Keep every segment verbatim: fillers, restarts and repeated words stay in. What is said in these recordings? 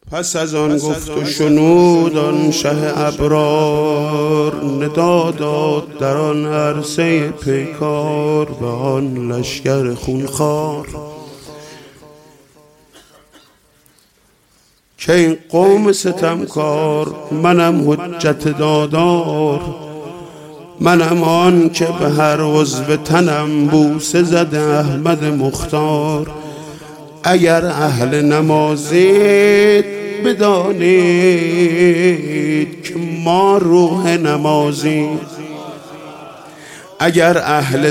پس از آن گفت و شنود آن شه ابرار، ندا داد در آن عرصه پیکار به آن لشکر خونخوار که این قوم ستمکار منم حجت دادار، منم آن که به هر عضو تنم بوسه زده احمد مختار. اگر اهل نمازید بدانید که ما روح نمازیم، اگر اهل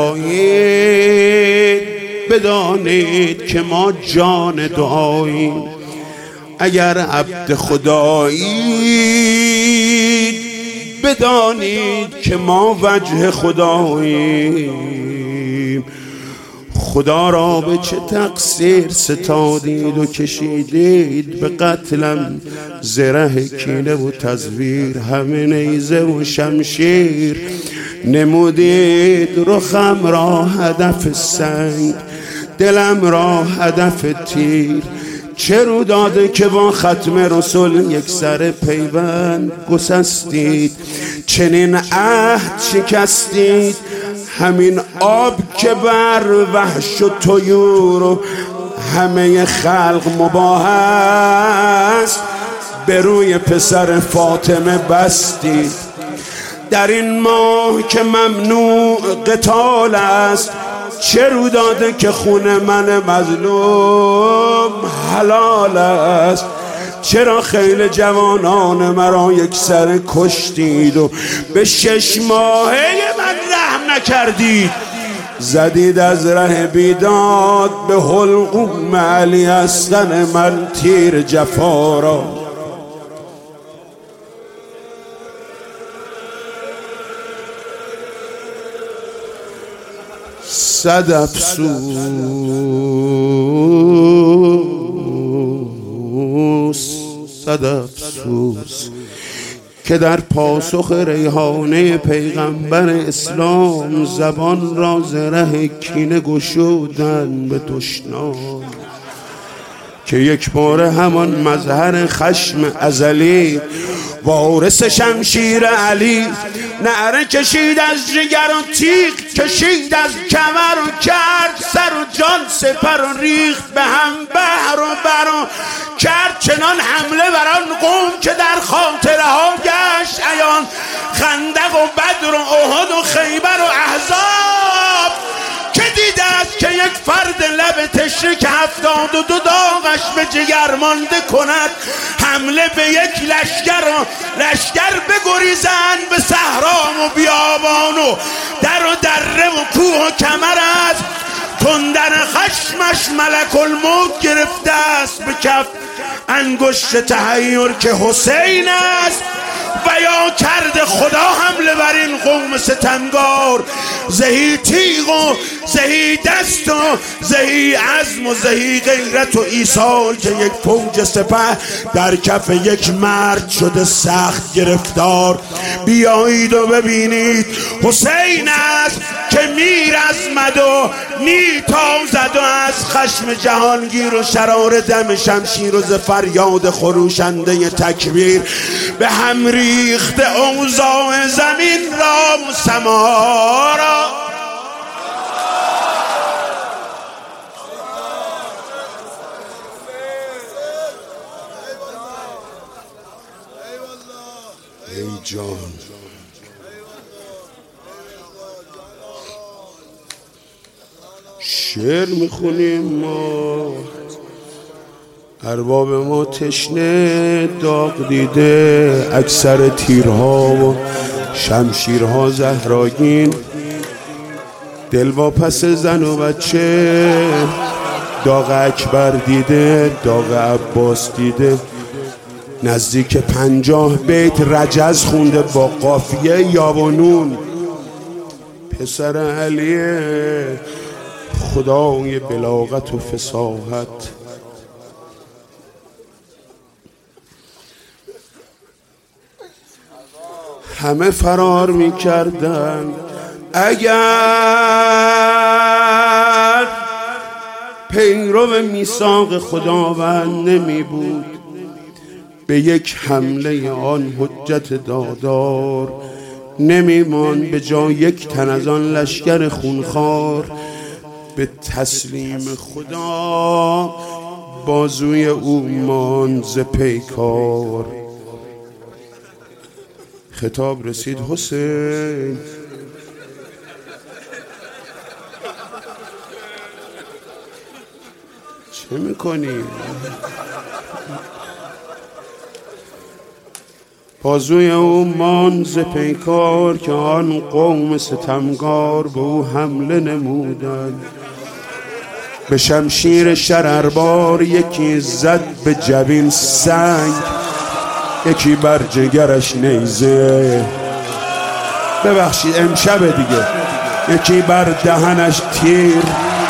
دعایید بدانید که ما جان دعاییم، اگر عبد خدایید بدانید که ما وجه خداییم. خدا را به چه تقصیر ستادید و کشیدید به قتلم، زره کینه و تزویر، همه نیزه و شمشیر نمودید. رخم را هدف سنگ، دلم را هدف تیر، چه رو داده که با ختم رسول یک سر پیوند گسستید، چنین عهد شکستید. همین آب که بر وحش و طیور و همه خلق مباح است، به روی پسر فاطمه بستید. در این ماه که ممنوع قتال است، چه رو داده که خون من مظلوم حلال است. چرا خیل جوانان مرا یک سر کشتید و به شش ماهه من رحم نکردید؟ زدید از ره بیداد به حلقوم علی اصغر من تیر جفا را. صد افسوس صد افسوس که در پاسخ ریحانه پیغمبر اسلام زبان را زره کینه گشودن به دشنام، که یک بار همان مظهر خشم ازلی وارث شمشیر علی نعره کشید از جگر و تیغ کشید از کمر و کرد سر و جان سپر و ریخت به هم بحر و بر و کرد چنان حمله بر آن قوم که در خاطره ها گشت عیان. خندق و بدر و احد و خیبر و احزاب که دیده است که یک فرد لب تشنه که هفتاد و دو داغش به جگر مانده کند حمله به یک لشکر و لشکر بگریزند به صحرا و بیابان و در و دره و کوه و کمر است. تندر خشمش ملک الموت گرفته است به کف انگشت تحیر که حسین است و یا کرده خدا حمله بر این قوم ستمگار. زهی تیغ و زهی دست و زهی عزم و زهی غیرت و ایثار که یک فوج سپه در کف یک مرد شده سخت گرفتار. بیایید و ببینید حسین است که میر ازمد و میتازد و از خشم جهانگیر و شرار دم شمشیر و ز فریاد خروشنده تکبیر به هم ریخته اوضاع زمین را و سما را. ای جان شعر میخونیم ما، ارباب ما تشنه داغ دیده، اکثر تیرها و شمشیرها زهراگین، دل واپس زن و بچه داغ اکبر دیده، داغ عباس دیده. نزدیک پنجاه بیت رجز خونده با قافیه یا و نون. پسر علیه خدای بلاغت و فصاحت، همه فرار می کردن اگر پیرو میثاق خداوند نمی بود. به یک حمله آن حجت دادار نمیمان به جا یک تن از آن لشکر خونخوار. به تسلیم خدا بازوی او ماند ز پیکار. خطاب رسید حسین چه میکنی؟ بازوی او ماند ز پیکار که آن قوم ستمگار به او حمله نمودند. به شمشیر شرربار یکی زد به جبین سنگ، یکی بر جگرش نیزه، ببخشید امشب دیگه، یکی بر دهنش تیر،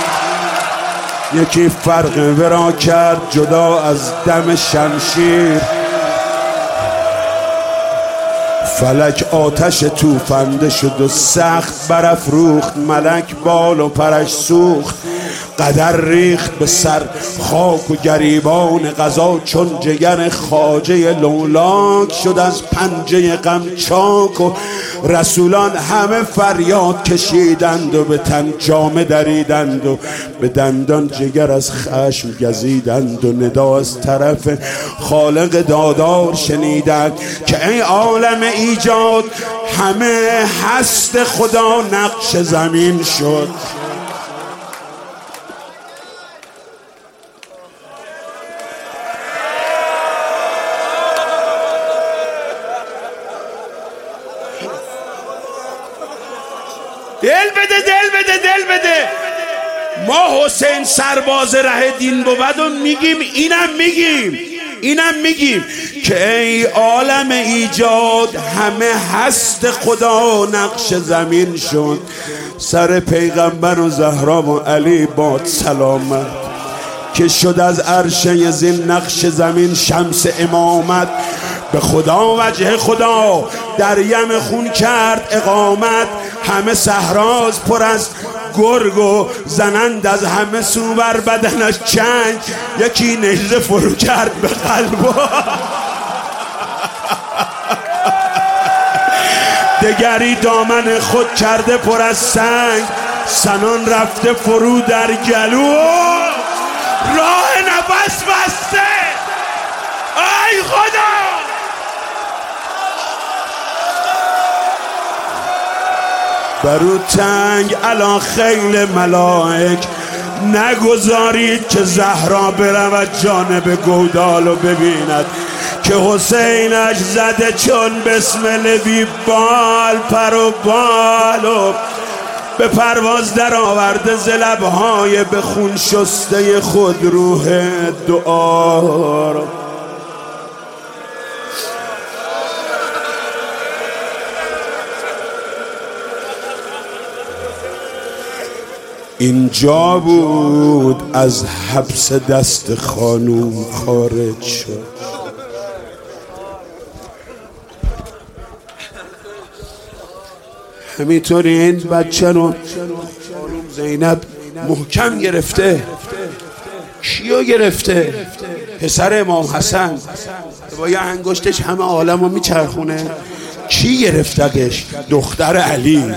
یکی فرق ورا کرد جدا از دم شمشیر. فلک آتش توفنده شد و سخت برافروخت، ملک بال و پرش سوخت. قدر ریخت به سر خاک و گریبان قضا، چون جگر خواجه لولاک شد از پنجه غم چاک. و رسولان همه فریاد کشیدند و به تن جامه دریدند و به دندان جگر از خشم گزیدند و ندا از طرف خالق دادار شنیدند که ای عالم ایجاد همه هست خدا نقش زمین شد. دل بده دل بده دل بده. ما حسین سرباز ره دین بود و میگیم اینم میگیم اینم میگیم که ای عالم ایجاد همه هست خدا نقش زمین شد. سر پیغمبر و زهرا و علی باد سلامت که شد از عرشه زین نقش زمین شمس امامت. به خدا وجه خدا در یم خون کرد اقامت. همه صحراز پر از گرگ و زنند از همه سو بر بدنش چنگ. یکی نیزه فرو کرد به قلب دگری دامن خود کرده پر از سنگ. سنان رفته فرو در گلو راه نفس بسته. ای خدا برو تنگ علا خیل ملائک نگذارید که زهرا برود جانب گودال و ببیند که حسینش زده چون بسمل بی بال پر و بال و به پرواز در آورده ز لبهای به خون شسته خود روح دعا را. اینجا بود از حبس دست خانوم خارج شد. همینطوری این بچه رو خانوم زینب محکم گرفته. کیو گرفته؟ پسر امام حسن با یه انگشتش همه عالم رو میچرخونه. کی گرفتگش؟ دختر علی.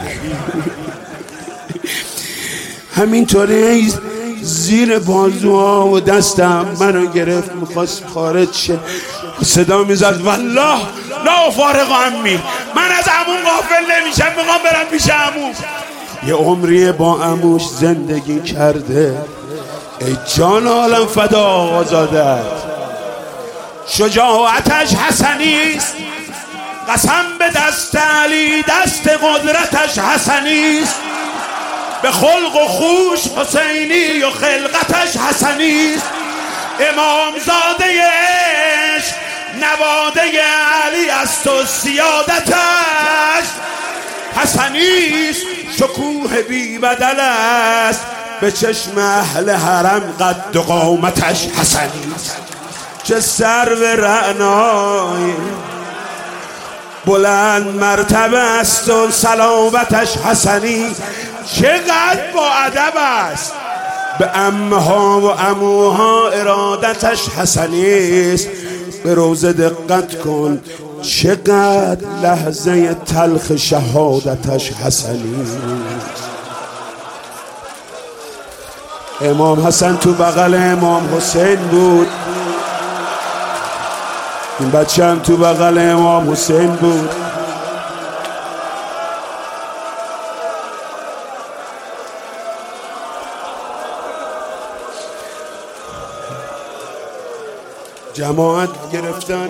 همینطوری زیر بازوها و دستم منو گرفت میخواست خارج شه. صدا میزد والله لا فارغ عمی، من از عموم غافل نمیشم، میخوام برم پیش عموم. یه عمری با عموش زندگی کرده. ای جان عالم فدا آزادت. شجاعتش حسنیست، قسم به دست علی دست قدرتش حسنیست. به خلق و خوش حسینی و خلقتش حسنیست. امامزاده عشق نواده علی است و سیادتش حسنیست. شکوه بی بدل است به چشم اهل حرم قد و قامتش حسنیست. چه سرو رعنایی بلند مرتبه است و سلامتش حسنی. چقدر با ادب است. به عمها و عموها ارادتش حسنی است. به روزه دقت کن چقدر لحظه تلخ شهادتش حسنی. امام حسن تو بغل امام حسین بود، این بچه هم تو بغل امام حسین بود. جماعت گرفتن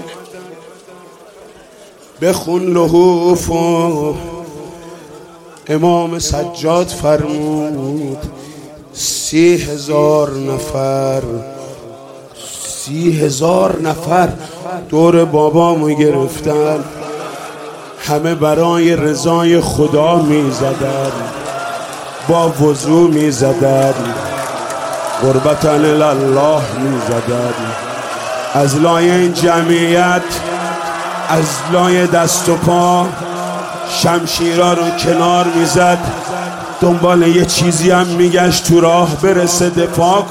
بخون لحوف و امام سجاد فرمود سی هزار نفر سی هزار نفر دور بابامو گرفتن، همه برای رضای خدا می زدن، با وضو می زدن، قربتن الله می زدن. از لای این جمعیت، از لای دست و پا شمشیرها رو کنار میزد، دنبال یه چیزی هم میگشت تو راه برسه دفاع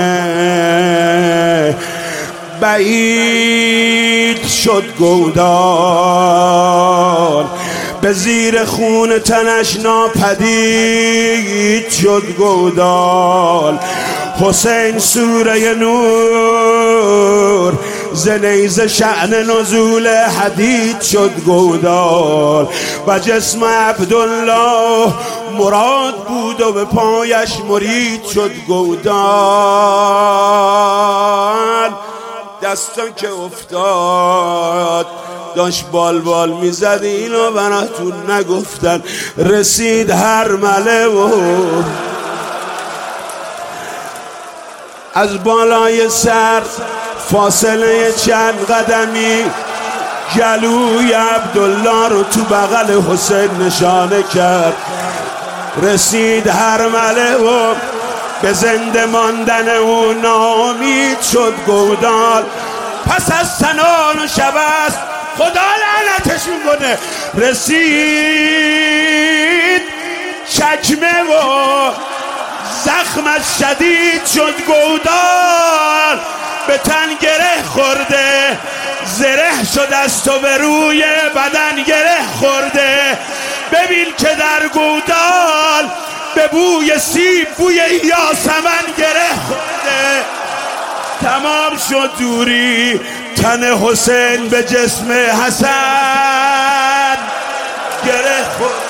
کنه. بعید شد گودال به زیر خون تنش ناپدید شد گودال. حسین سوره نور ز نیزه شأن نزول حدید شد گودال و جسم عبدالله مراد بود و به پایش مرید شد گودال. دستا که افتاد داشت بال بال میزد، اینا براتون نگفتن. رسید هرمله و از بالای سر فاصله چند قدمی گلوی عبدالله رو تو بغل حسین نشانه کرد. رسید هرمله و به زنده ماندن او ناامید شد گودال. پس از سنان و شبست خدا لعنتش میکنه. رسید چکمه و زخمش شدید شد گودال، به تن گره خورده، زره شد از تو به روی بدن گره خورده. ببین که در گودال به بوی سیب بوی یاسمن گره خورده. تمام شد دوری تن حسین به جسم حسن گره خورده.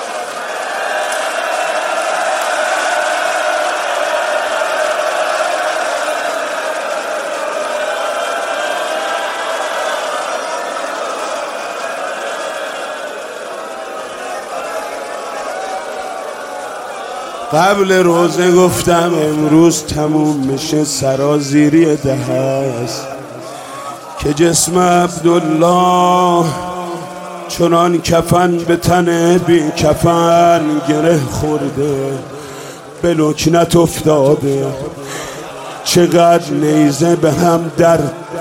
قبل روزه گفتم امروز تموم میشه سرازیری ده هست که جسم عبدالله چنان کفن به تن بی کفن گره خورده، به لکنت افتاده. چقدر نیزه به هم در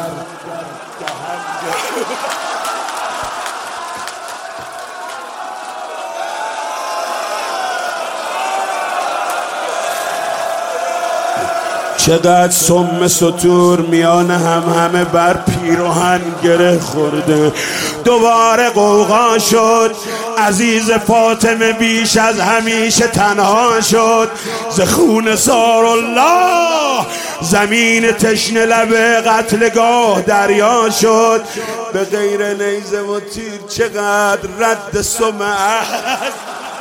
چقدر سم سطور میان هم همه بر پیراهن گره خورده. دوباره قوقا شد، عزیز فاطمه بیش از همیشه تنها شد. ز خون سار الله زمین تشنه لب قتلگاه دریا شد. به غیر نیزه و تیر چقدر رد سم است.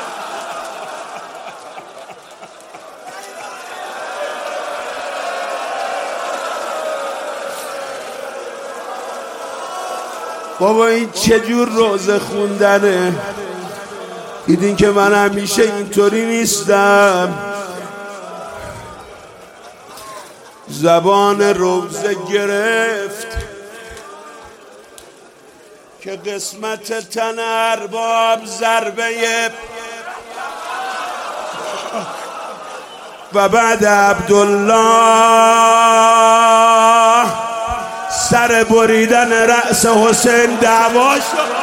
بابا این چجور روزه خوندنه؟ دیدین که من همیشه اینطوری نیستم. زبان روزه گرفت که قسمت تن ارباب ضربه و بعد عبدالله سر بریدن رأس حسین دعوا شد.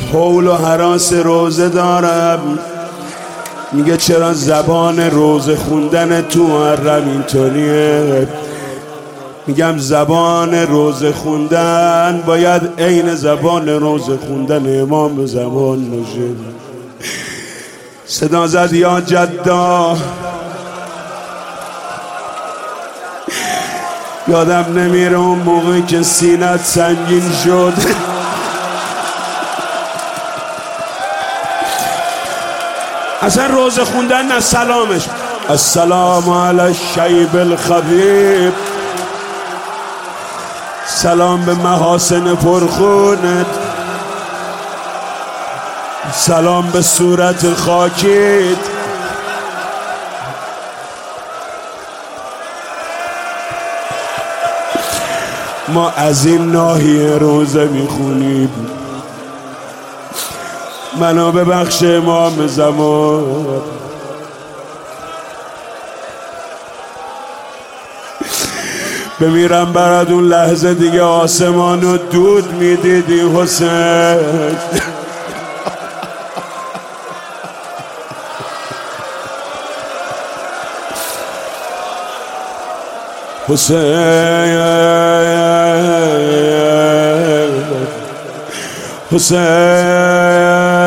حول و هراس روزه دارم. میگه چرا زبان روزه خوندن تو محرم اینطوریه؟ میگم زبان روزه خوندن باید عین زبان روزه خوندن امام زمان باشه. صدا زد یا جدا. یادم نمیره اون موقعی که سینت سنگین شد اصلا روزه خوندن نه سلامش. السلام علی الشیب الخبیب، سلام به محاسن پرخونت، سلام به صورت خاکیت. ما از این ناحیه روزه میخونیم. منو ببخش امام زمان، بمیرم برات اون لحظه دیگه آسمانو دود میدیدی حسین. حسین حسین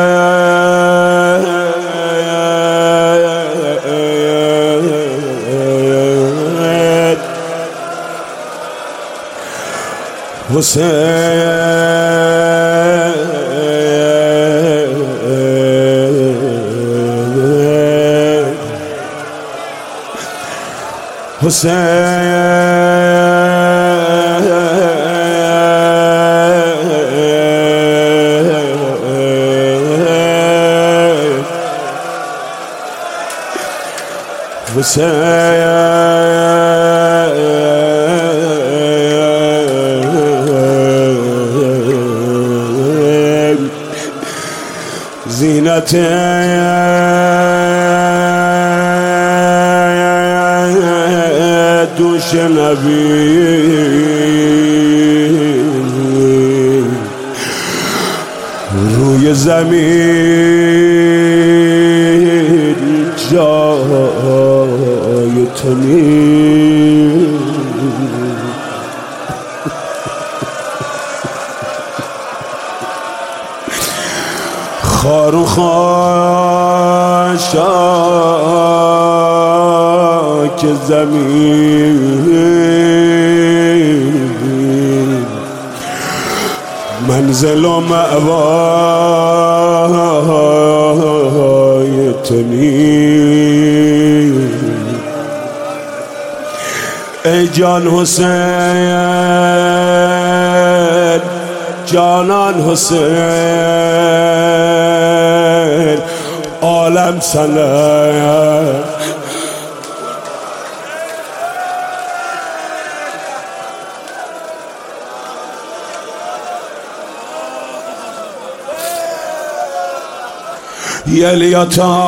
حسین حسین حسین زینت دوش نبی روی زمین جای تو نیست. خار و خاشاک زمین منزل و مأوای تو نیست. ای جان حسین، جانان حسین، عالم سلام. یل یا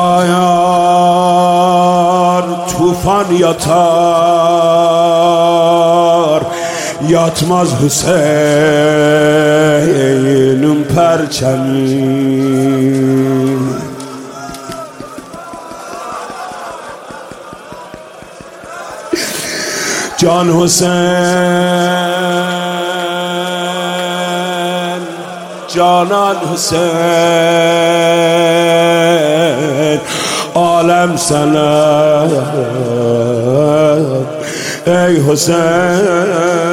تار توفان یا تار یاتماز حسینم پرچمی. جان حسین، جانان حسین، عالم سلام. ای حسین